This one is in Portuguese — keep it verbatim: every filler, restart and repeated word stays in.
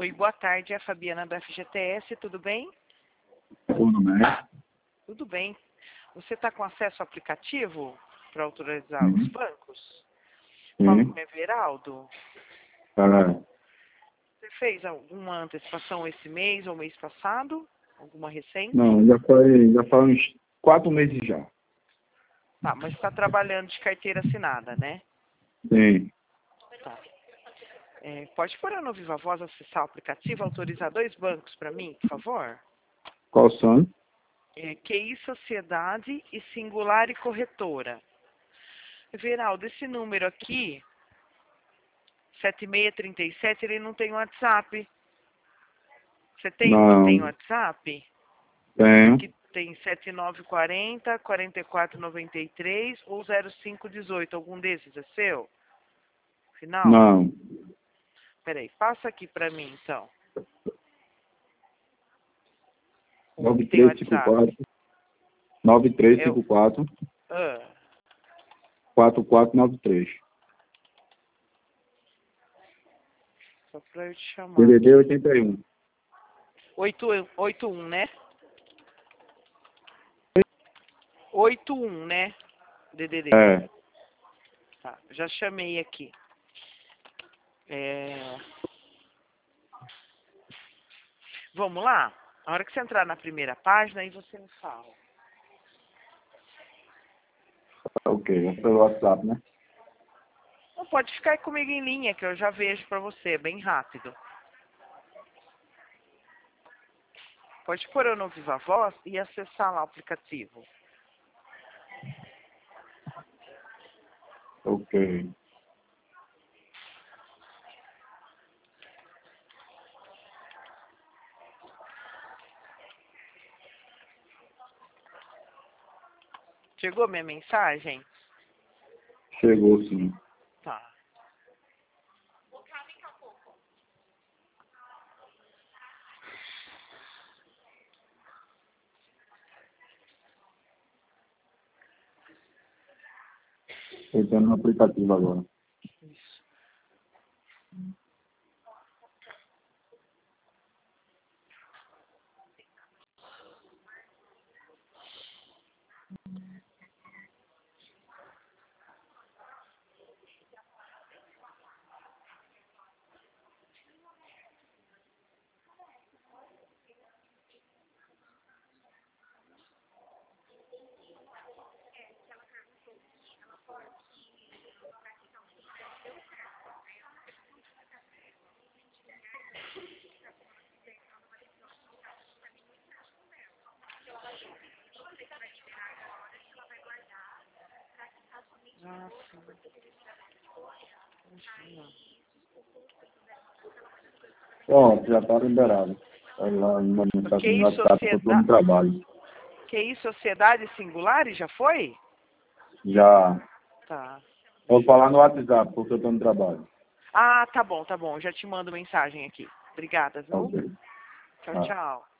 Oi, boa tarde, é a Fabiana do F G T S, tudo bem? Tudo bem? Tudo bem. Você está com acesso ao aplicativo para autorizar Sim. os bancos? Falo Sim. com o Everaldo. É. Você fez alguma antecipação esse mês ou mês passado? Alguma recente? Não, já foi, já faz uns quatro meses já. Tá, mas está trabalhando de carteira assinada, né? Sim. Tá. É, pode pôr no Viva Voz, acessar o aplicativo, autorizar dois bancos para mim, por favor? Qual são? É, Q I Sociedade e Singular e Corretora. Everaldo, esse número aqui, sete seis três sete, ele não tem WhatsApp. Você tem um que tem Não. WhatsApp? Tenho. Que tem sete nove quatro zero, quatro quatro nove três ou zero cinco um oito. Algum desses é seu? Final? Não. Peraí, passa aqui pra mim, então. Um nove que tem três cinco WhatsApp. quatro nove três Eu... cinco quatro Ah, quatro quatro nove três. só pra eu te chamar. D D D oitenta e um. oito um, né? oito um, né? D D D. É. Tá, já chamei aqui. É... Vamos lá? A hora que você entrar na primeira página, aí você me fala. Ok, é pelo WhatsApp, né? Não, pode ficar aí comigo em linha, que eu já vejo pra você, bem rápido. Pode pôr eu no Viva Voz e acessar lá o aplicativo. Ok. Chegou minha mensagem? Chegou sim. Tá. Estou entrando no aplicativo agora. Isso. Ah, sim. Acho que não. Pronto, já está liberado. Vai lá uma mensagem no Q I WhatsApp que eu estou no Sociedade, trabalho. Q I Sociedade Singulares, já foi? Já. Tá. Vou falar no WhatsApp porque eu estou no trabalho. Ah, tá bom, tá bom. Já te mando mensagem aqui. Obrigada, viu? Ok. Tchau, Ah. tchau.